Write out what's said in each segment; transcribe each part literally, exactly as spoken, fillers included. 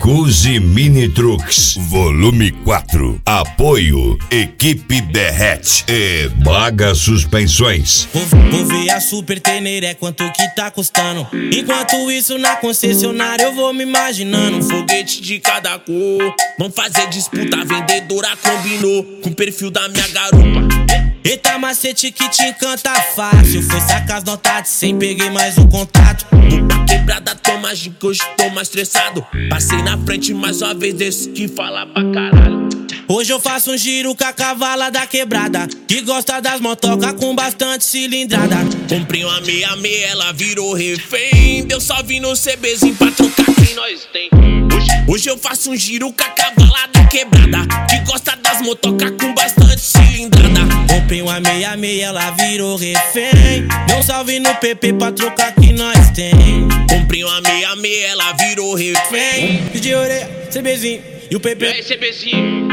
Jacuzzi Mini Trucks Volume quatro. Apoio Equipe Berrete e Baga Suspensões. Vou, vou ver a Super Tener, é quanto que tá custando. Enquanto isso na concessionária eu vou me imaginando um foguete de cada cor. Vamos fazer disputa, a vendedora combinou com o perfil da minha garupa. Eita macete que te encanta fácil. Foi sacar as notas de cem, peguei mais um contato. Uma quebrada, toma gin que hoje tô mais estressado. Passei na frente mais uma vez desse que fala pra caralho. Hoje eu faço um giro com a cavala da quebrada, que gosta das motocas com bastante cilindrada. Comprei uma meia meia, ela virou refém. Deu só vim no CBzinho pra trocar quem nós tem. Hoje, hoje eu faço um giro com a cavala da quebrada, que gosta das motocas com bastante cilindrada. Comprei uma meia meia, ela virou refém. Deu um salve no P P pra trocar que nós tem. Comprei uma meia meia, ela virou refém. De orelha, CBzinho e o P P. E aí, CBzinho?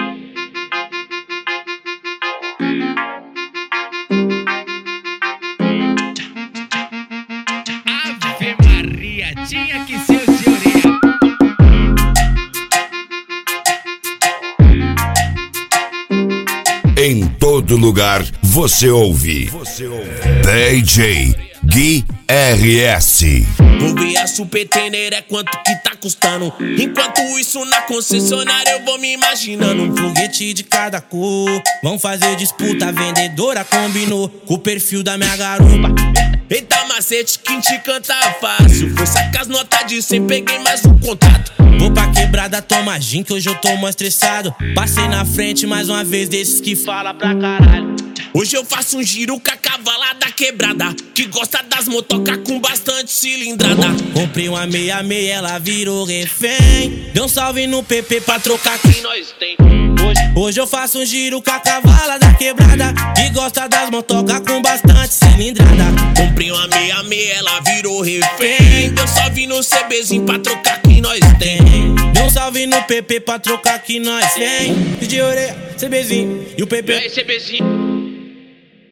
Ave Maria, tinha que ser o de orelha. Em todo lugar você ouve, você ouve. D J Gui R S. Vou ver a Super Tener, é quanto que tá custando. Enquanto isso na concessionária eu vou me imaginando um foguete de cada cor. Vamos fazer disputa, a vendedora combinou com o perfil da minha garupa. Eita macete que te canta fácil. Foi sacar as notas de cem, peguei mais um contato. Vou pra quebrada, toma gin que hoje eu tô mais estressado. Passei na frente mais uma vez desses que fala pra caralho. Hoje eu faço um giro com a cavala da quebrada, que gosta das motocas com bastante cilindrada. Comprei uma meia meia, ela virou refém. Deu um salve no P P pra trocar quem nós tem. Hoje, hoje eu faço um giro com a cavala da quebrada, que gosta das motocas com bastante cilindrada. Comprei uma meia meia, ela virou refém. Deu salve no CBzinho pra trocar quem nós tem. Deu um salve no P P pra trocar que nós tem. De orelha, CBzinho e o P P. E aí, CBzinho?